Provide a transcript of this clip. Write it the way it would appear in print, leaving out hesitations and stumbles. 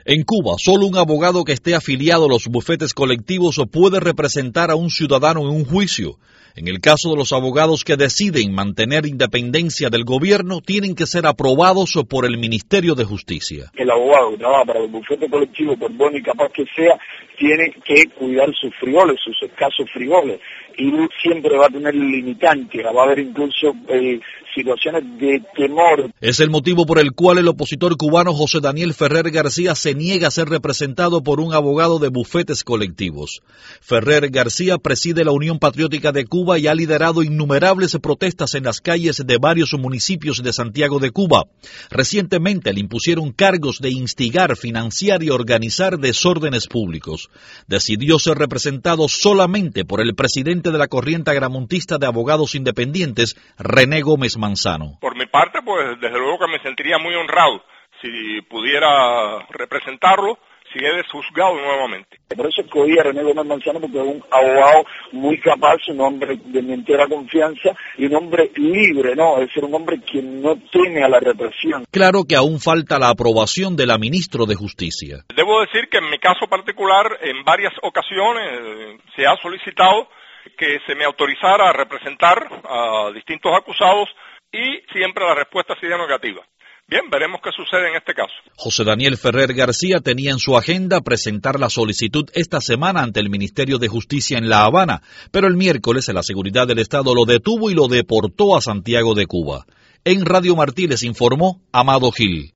En Cuba, solo un abogado que esté afiliado a los bufetes colectivos puede representar a un ciudadano en un juicio. En el caso de los abogados que deciden mantener independencia del gobierno, tienen que ser aprobados por el Ministerio de Justicia. El abogado que trabaja para el bufete colectivo, por bueno y capaz que sea, tiene que cuidar sus frigoles, sus escasos frigoles, y siempre va a tener limitantes, va a haber incluso situaciones de temor. Es el motivo por el cual el opositor cubano José Daniel Ferrer García se niega a ser representado por un abogado de bufetes colectivos. Ferrer García preside la Unión Patriótica de Cuba y ha liderado innumerables protestas en las calles de varios municipios de Santiago de Cuba. Recientemente le impusieron cargos de instigar, financiar y organizar desórdenes públicos. Decidió ser representado solamente por el presidente de la corriente agramontista de abogados independientes, René Gómez Manzano. Por mi parte, pues desde luego que me sentiría muy honrado si pudiera representarlo, si es juzgado nuevamente. Por eso escogí a René Gómez Manzano, porque es un abogado muy capaz, un hombre de mi entera confianza y un hombre libre, ¿no? Es decir, un hombre que no teme a la represión. Claro que aún falta la aprobación de la ministra de Justicia. Debo decir que en mi caso particular, en varias ocasiones se ha solicitado que se me autorizara a representar a distintos acusados y siempre la respuesta ha sido negativa. Bien, veremos qué sucede en este caso. José Daniel Ferrer García tenía en su agenda presentar la solicitud esta semana ante el Ministerio de Justicia en La Habana, pero el miércoles la Seguridad del Estado lo detuvo y lo deportó a Santiago de Cuba. En Radio Martí les informó Amado Gil.